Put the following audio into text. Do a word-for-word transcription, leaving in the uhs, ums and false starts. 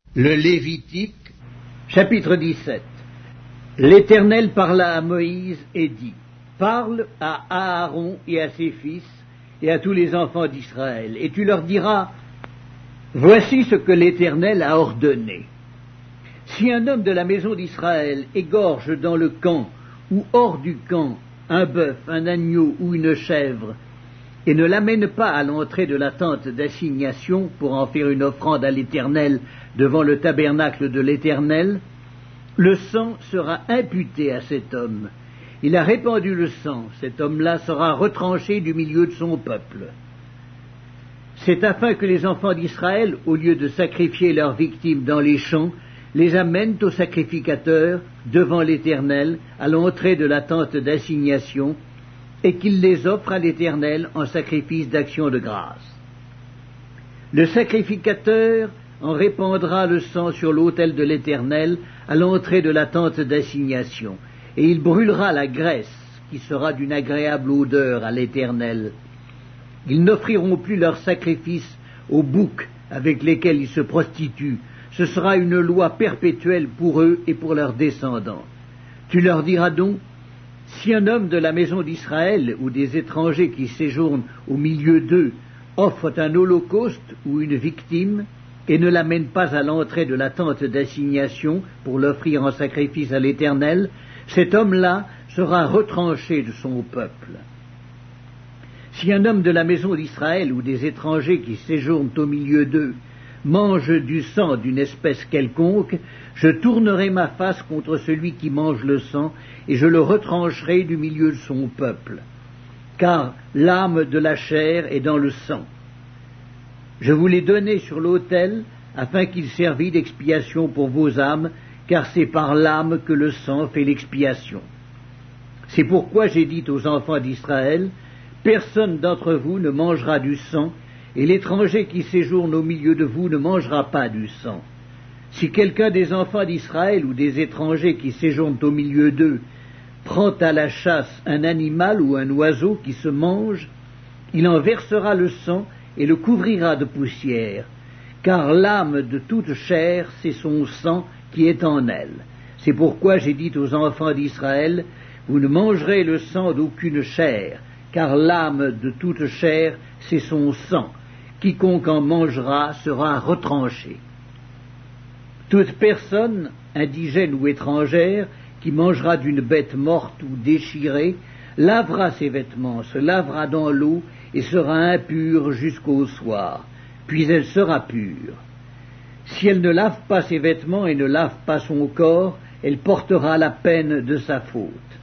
Le Lévitique, chapitre dix-sept. L'Éternel parla à Moïse et dit, « Parle à Aaron et à ses fils et à tous les enfants d'Israël, et tu leur diras, voici ce que l'Éternel a ordonné. Si un homme de la maison d'Israël égorge dans le camp ou hors du camp un bœuf, un agneau ou une chèvre, et ne l'amène pas à l'entrée de la tente d'assignation pour en faire une offrande à l'Éternel devant le tabernacle de l'Éternel, le sang sera imputé à cet homme. Il a répandu le sang, cet homme-là sera retranché du milieu de son peuple. C'est afin que les enfants d'Israël, au lieu de sacrifier leurs victimes dans les champs, les amènent au sacrificateur devant l'Éternel à l'entrée de la tente d'assignation, et qu'il les offre à l'Éternel en sacrifice d'action de grâce. Le sacrificateur en répandra le sang sur l'autel de l'Éternel à l'entrée de la tente d'assignation, et il brûlera la graisse, qui sera d'une agréable odeur à l'Éternel. Ils n'offriront plus leurs sacrifices aux boucs avec lesquels ils se prostituent. Ce sera une loi perpétuelle pour eux et pour leurs descendants. Tu leur diras donc, si un homme de la maison d'Israël ou des étrangers qui séjournent au milieu d'eux offre un holocauste ou une victime et ne l'amène pas à l'entrée de la tente d'assignation pour l'offrir en sacrifice à l'Éternel, cet homme-là sera retranché de son peuple. Si un homme de la maison d'Israël ou des étrangers qui séjournent au milieu d'eux mange du sang d'une espèce quelconque, je tournerai ma face contre celui qui mange le sang, et je le retrancherai du milieu de son peuple. Car l'âme de la chair est dans le sang. Je vous l'ai donné sur l'autel, afin qu'il servît d'expiation pour vos âmes, car c'est par l'âme que le sang fait l'expiation. C'est pourquoi j'ai dit aux enfants d'Israël, personne d'entre vous ne mangera du sang, et l'étranger qui séjourne au milieu de vous ne mangera pas du sang. Si quelqu'un des enfants d'Israël ou des étrangers qui séjournent au milieu d'eux prend à la chasse un animal ou un oiseau qui se mange, il en versera le sang et le couvrira de poussière, car l'âme de toute chair, c'est son sang qui est en elle. C'est pourquoi j'ai dit aux enfants d'Israël, vous ne mangerez le sang d'aucune chair, car l'âme de toute chair, c'est son sang. Quiconque en mangera sera retranché. Toute personne, indigène ou étrangère, qui mangera d'une bête morte ou déchirée, lavera ses vêtements, se lavera dans l'eau et sera impure jusqu'au soir, puis elle sera pure. Si elle ne lave pas ses vêtements et ne lave pas son corps, elle portera la peine de sa faute.